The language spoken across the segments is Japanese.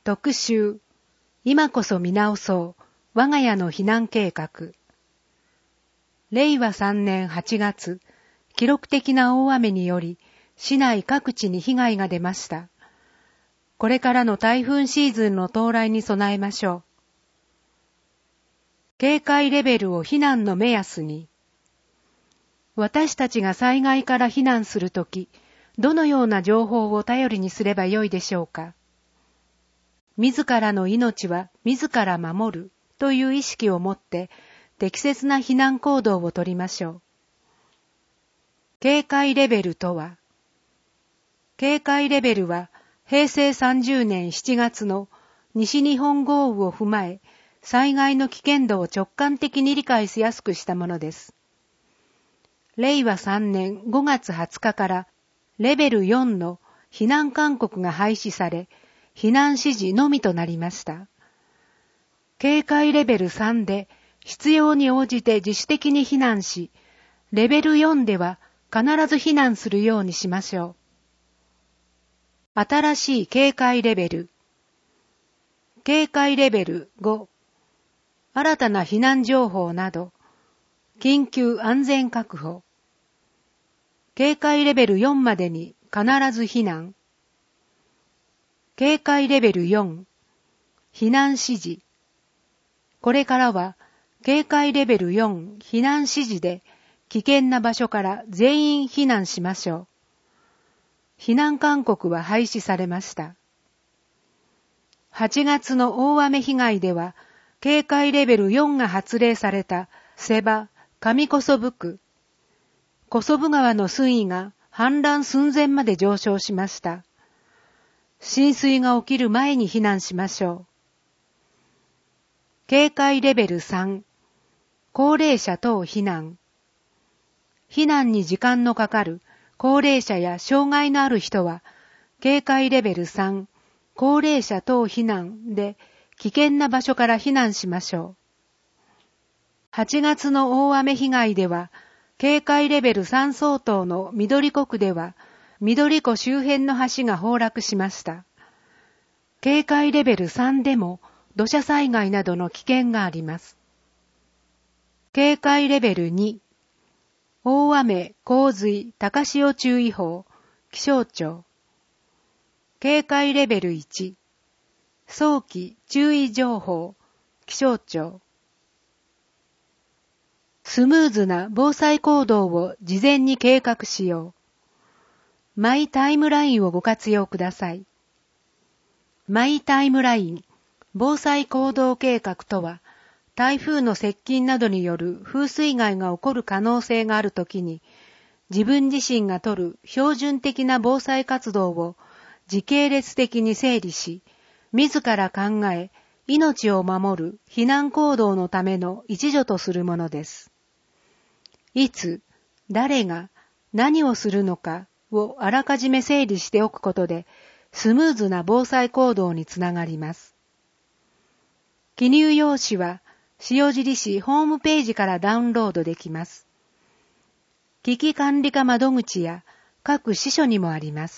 特集、今こそ見直そう、我が家の避難計画。令和3年8月、記録的な大雨により、市内各地に被害が出ました。これからの台風シーズンの到来に備えましょう。警戒レベルを避難の目安に。私たちが災害から避難するとき、どのような情報を頼りにすればよいでしょうか。自らの命は自ら守るという意識を持って適切な避難行動をとりましょう。警戒レベルとは、警戒レベルは平成30年7月の西日本豪雨を踏まえ、災害の危険度を直感的に理解しやすくしたものです。令和3年5月20日からレベル4の避難勧告が廃止され、避難指示のみとなりました。警戒レベル3で必要に応じて自主的に避難し、レベル4では必ず避難するようにしましょう。新しい警戒レベル。警戒レベル5。新たな避難情報など、緊急安全確保。警戒レベル4までに必ず避難。警戒レベル4、避難指示。これからは警戒レベル4避難指示で危険な場所から全員避難しましょう。避難勧告は廃止されました。8月の大雨被害では警戒レベル4が発令された瀬場、上小曽布区。小曽布川の水位が氾濫寸前まで上昇しました。浸水が起きる前に避難しましょう。警戒レベル3、高齢者等避難。避難に時間のかかる高齢者や障害のある人は、警戒レベル3、高齢者等避難で危険な場所から避難しましょう。8月の大雨被害では、警戒レベル3相当の緑子区では、緑子周辺の橋が崩落しました。警戒レベル3でも土砂災害などの危険があります。警戒レベル2、大雨、洪水、高潮注意報、気象庁。警戒レベル1、早期注意情報、気象庁。スムーズな防災行動を事前に計画しよう。マイタイムラインをご活用ください。マイタイムライン、防災行動計画とは、台風の接近などによる風水害が起こる可能性があるときに、自分自身が取る標準的な防災活動を時系列的に整理し、自ら考え、命を守る避難行動のための一助とするものです。いつ、誰が、何をするのか、をあらかじめ整理しておくことで、スムーズな防災行動につながります。記入用紙は、塩尻市ホームページからダウンロードできます。危機管理課窓口や各支所にもあります。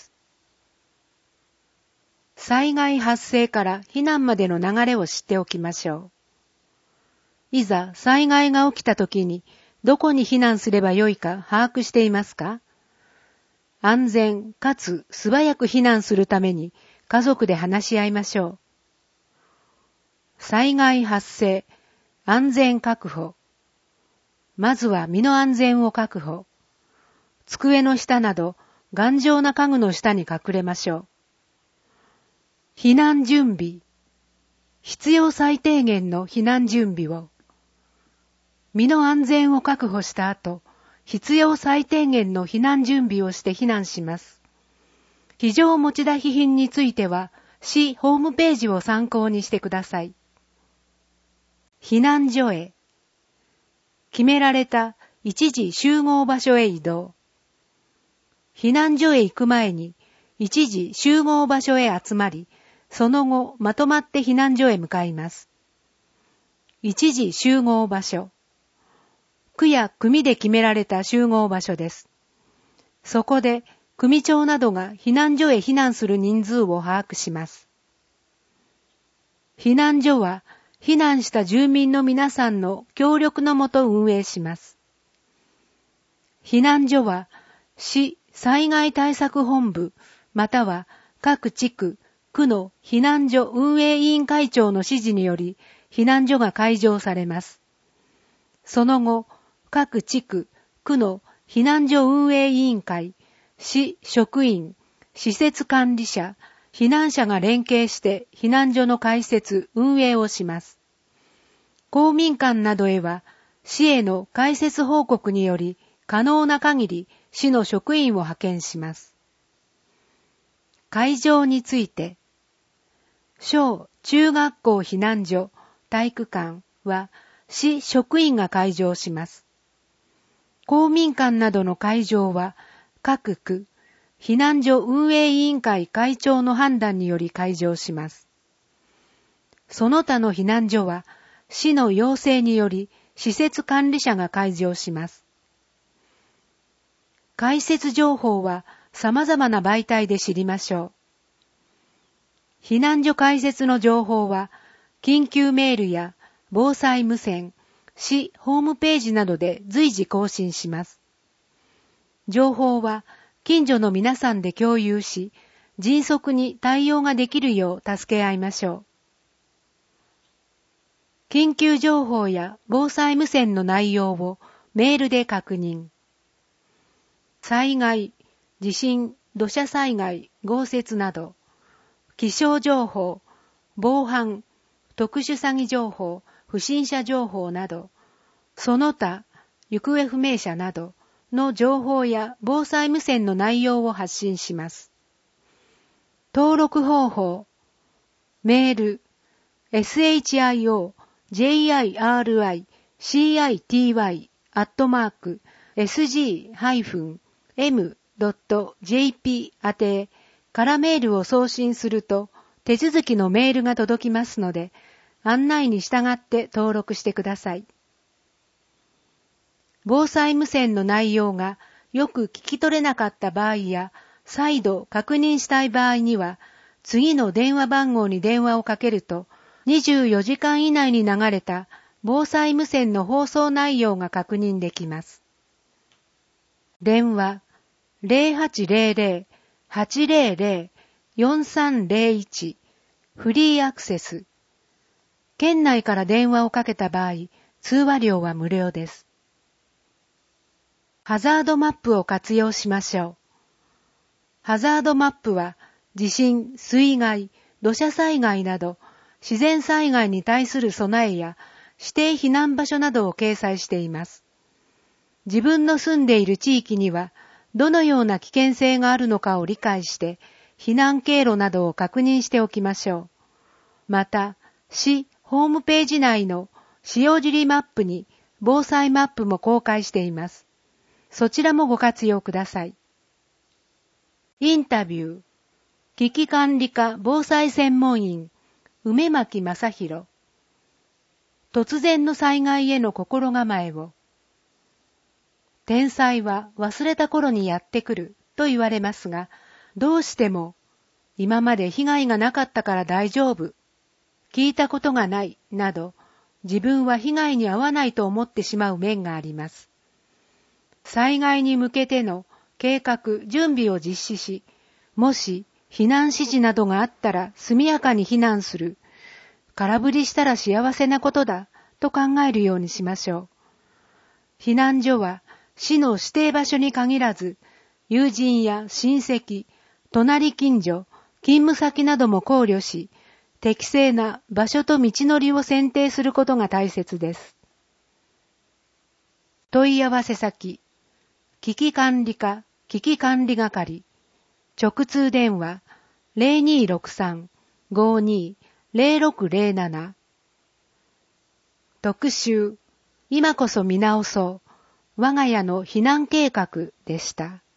災害発生から避難までの流れを知っておきましょう。いざ災害が起きたときに、どこに避難すればよいか把握していますか？安全かつ素早く避難するために家族で話し合いましょう。災害発生、安全確保。まずは身の安全を確保。机の下など頑丈な家具の下に隠れましょう。避難準備。必要最低限の避難準備を。身の安全を確保した後、必要最低限の避難準備をして避難します。非常持ち出し品については、市ホームページを参考にしてください。避難所へ。決められた一時集合場所へ移動。避難所へ行く前に、一時集合場所へ集まり、その後まとまって避難所へ向かいます。一時集合場所。区や組で決められた集合場所です。そこで組長などが避難所へ避難する人数を把握します。 避難所は避難した住民の皆さんの協力のもと運営します。避難所は市災害対策本部または各地区、区の避難所運営委員会長の指示により避難所が開場されます。その後、各地区、区の避難所運営委員会、市職員、施設管理者、避難者が連携して避難所の開設、運営をします。公民館などへは市への開設報告により可能な限り市の職員を派遣します。会場について、小中学校避難所、体育館は市職員が開場します。公民館などの会場は各区、避難所運営委員会会長の判断により開場します。その他の避難所は市の要請により施設管理者が開場します。開設情報は様々な媒体で知りましょう。避難所開設の情報は緊急メールや防災無線、市ホームページなどで随時更新します。情報は近所の皆さんで共有し、迅速に対応ができるよう助け合いましょう。緊急情報や防災無線の内容をメールで確認。災害、地震、土砂災害、豪雪など、気象情報、防犯、特殊詐欺情報、不審者情報など、その他、行方不明者などの情報や防災無線の内容を発信します。登録方法、メール、shiro.jiri.sg-m.jp 宛てからメールを送信すると手続きのメールが届きますので、案内に従って登録してください。防災無線の内容がよく聞き取れなかった場合や、再度確認したい場合には、次の電話番号に電話をかけると、24時間以内に流れた防災無線の放送内容が確認できます。電話 0800-800-4301 フリーアクセス。県内から電話をかけた場合、通話料は無料です。ハザードマップを活用しましょう。ハザードマップは地震、水害、土砂災害など自然災害に対する備えや指定避難場所などを掲載しています。自分の住んでいる地域にはどのような危険性があるのかを理解して避難経路などを確認しておきましょう。また、市ホームページ内の塩尻マップに防災マップも公開しています。そちらもご活用ください。インタビュー、危機管理課防災専門員、梅巻正弘。突然の災害への心構えを。天災は忘れた頃にやってくると言われますが、どうしても今まで被害がなかったから大丈夫、聞いたことがないなど、自分は被害に遭わないと思ってしまう面があります。災害に向けての計画、準備を実施し、もし避難指示などがあったら速やかに避難する。空振りしたら幸せなことだと考えるようにしましょう。避難所は市の指定場所に限らず、友人や親戚、隣近所、勤務先なども考慮し、適正な場所と道のりを選定することが大切です。問い合わせ先、危機管理課危機管理係、直通電話 0263-520607。特集、今こそ見直そう、我が家の避難計画でした。